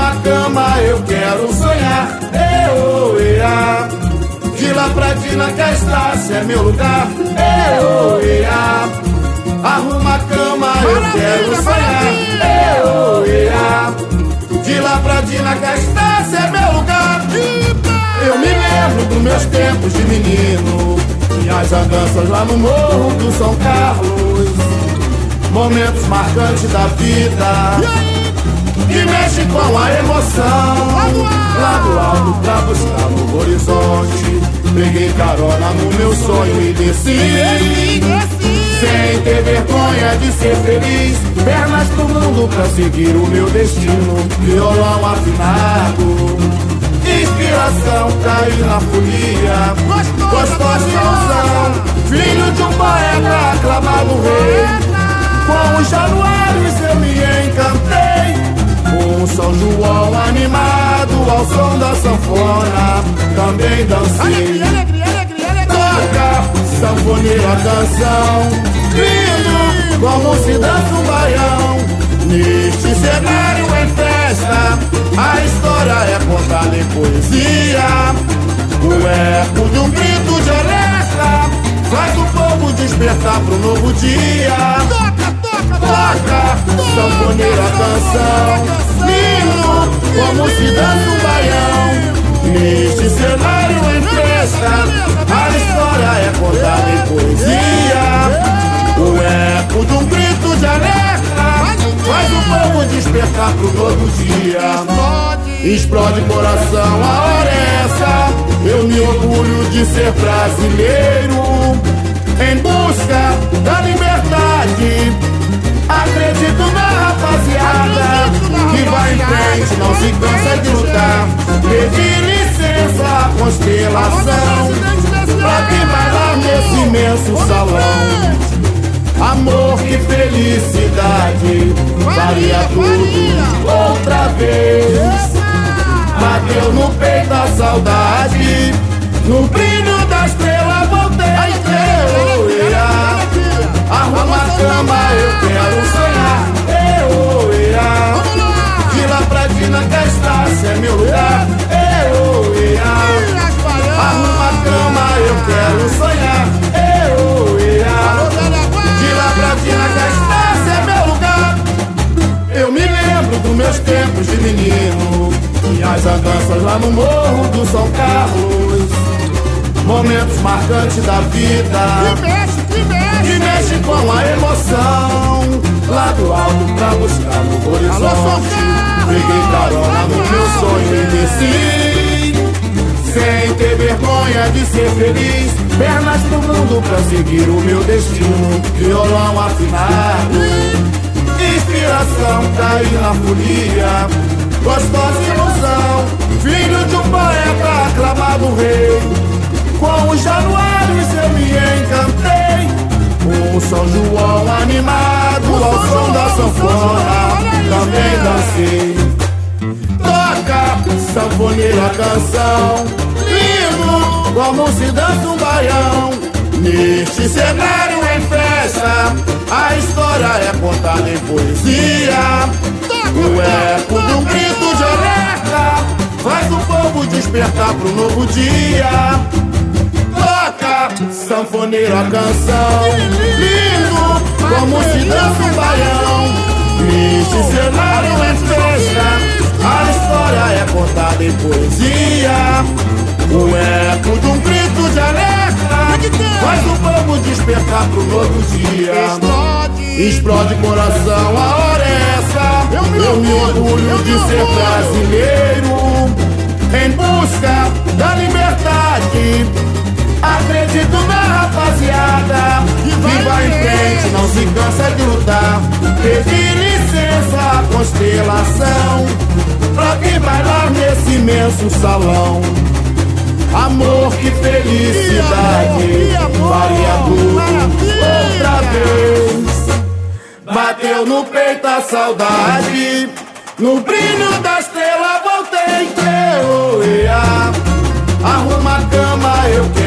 Arruma a cama, eu quero sonhar. Ea. De lá pra Dina, cá está, se é meu lugar. Ea. Arruma a cama, eu quero sonhar. Ea. De lá pra Dina, cá está, se é meu lugar. Eu me lembro dos meus tempos de menino, minhas andanças lá no morro do São Carlos, momentos marcantes da vida que mexe com a emoção. Lá do alto pra buscar no horizonte, peguei carona no meu sonho e desci, sem ter vergonha de ser feliz. Pernas pro mundo pra seguir o meu destino. Violão afinado, inspiração cair na folia, gostosão, filho de um poeta aclamado rei. Com os januários eu me encantei, com o São João animado ao som da sanfona também dancei. Toca, sanfoneira, canção, lindo como se dança um baião. Neste cenário em festa, a história é contada em poesia. O eco de um grito de alerta faz o povo despertar pro novo dia. Toca, sanfoneira, canção, lindo como se dança um baião. Neste cenário em festa, a história é contada em poesia. O eco de um grito de alerta faz o povo despertar pro novo dia. Explode coração, a hora é essa. Eu me orgulho de ser brasileiro, em busca da liberdade. Acredito na rapaziada que vai em frente, não se cansa de lutar. Pedi licença à constelação pra quem vai lá nesse imenso salão. Amor, que felicidade, faria tudo outra vez. Bateu no peito a saudade, no brilho da estrela voltei. Arruma a cama, eu quero sonhar. De lá pra Dina, cá está, se é meu lugar. Arruma a cama, eu quero sonhar. De lá pra Dina, cá está, se é meu lugar. Eu me lembro dos meus tempos de menino, minhas andanças lá no morro do São Carlos, momentos marcantes da vida que mexe com a emoção. Lá do alto pra buscar no horizonte, peguei carona no meu sonho e desci, sem ter vergonha de ser feliz. Pernas pro mundo pra seguir o meu destino. Violão afinado, inspiração cair na folia, gostosa ilusão, filho de um poeta aclamado rei. Com os januários eu me encantei, com o São João animado ao som da sanfona também dancei. Toca, sanfoneira, canção, lindo como se dança um baião. Neste cenário em festa, a história é contada em poesia. O eco de um grito de alerta faz o povo despertar pro novo dia. Toca, sanfoneira, canção, lindo como se dança um baião. Neste cenário em festa, a história é contada em poesia. O eco de um grito de alerta faz o povo despertar pro novo dia. Explode coração, a hora é essa. Eu me orgulho de ser brasileiro, em busca da liberdade. Acredito na rapaziada que vai em frente, não se cansa de lutar. Pedi licença à constelação pra quem vai lá nesse imenso salão. Amor, que felicidade, faria tudo outra vez. Bateu no peito a saudade, no brilho da estrela voltei. Arruma a cama, eu